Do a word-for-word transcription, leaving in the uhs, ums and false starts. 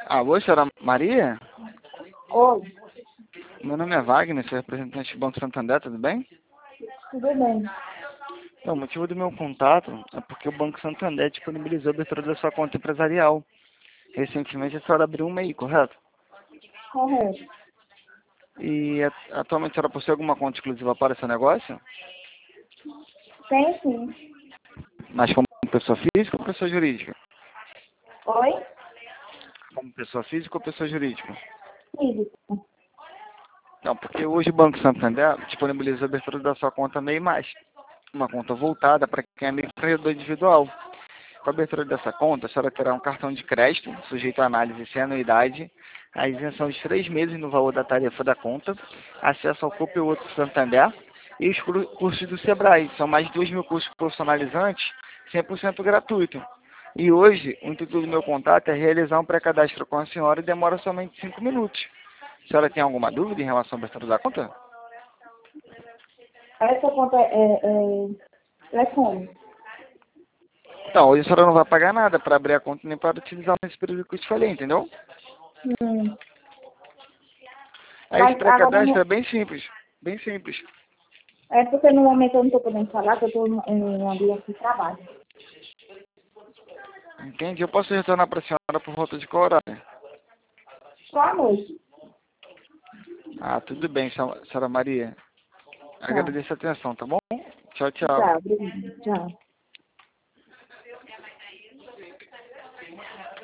Alô, senhora Maria? Oi, Meu nome é Wagner, sou representante do Banco Santander, tudo bem? tudo bem? Então, o motivo do meu contato é porque o Banco Santander disponibilizou a abertura da sua conta empresarial. Recentemente a senhora abriu um M E I, correto? Correto. E a- atualmente a senhora possui alguma conta exclusiva para seu negócio? Tem sim. Mas como pessoa física ou pessoa jurídica? Oi? Como pessoa física ou pessoa jurídica? Físico. Não, porque hoje o Banco Santander disponibiliza a abertura da sua conta M E I mais, uma conta voltada para quem é microempreendedor individual. Com a abertura dessa conta, a senhora terá um cartão de crédito, sujeito à análise sem anuidade, a isenção de três meses no valor da tarifa da conta, acesso ao Copa e outro Santander e os cur- cursos do Sebrae. São mais de dois mil cursos profissionalizantes, cem por cento gratuito. E hoje, o intuito do meu contato é realizar um pré-cadastro com a senhora e demora somente cinco minutos. A senhora tem alguma dúvida em relação à abertura da conta? Essa conta é, é, é como? Então, hoje a senhora não vai pagar nada para abrir a conta nem para utilizar nesse período que eu te falei, entendeu? Hum. Aí esse Mas agora pré-cadastro não, é bem simples, bem simples. é porque no momento eu não estou podendo falar, que eu estou em um ambiente de trabalho. Entende? Eu posso retornar para a senhora por volta de qual horário? Só à noite. Ah, tudo bem, senhora Maria. Tchau. Agradeço a atenção, tá bom? Tchau, tchau. Tchau, obrigada. Tchau.